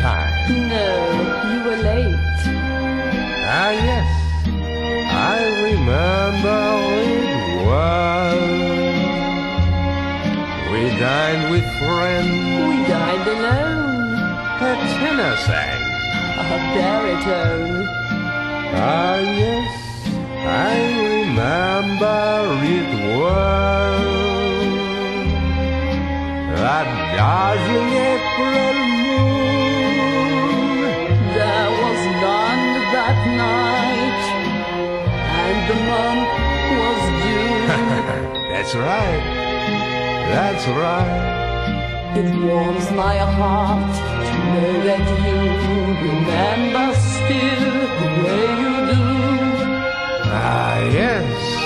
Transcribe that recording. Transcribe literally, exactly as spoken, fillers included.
time. No, you were late. Ah, yes, I remember it well. We dined with friends. We dined alone. A tenor sang. A baritone. Ah, yes, I remember it well. That dazzling April moon. There was none that night, and the month was June. That's right, that's right. It warms my heart to know that you remember still the way you do. Ah, yes,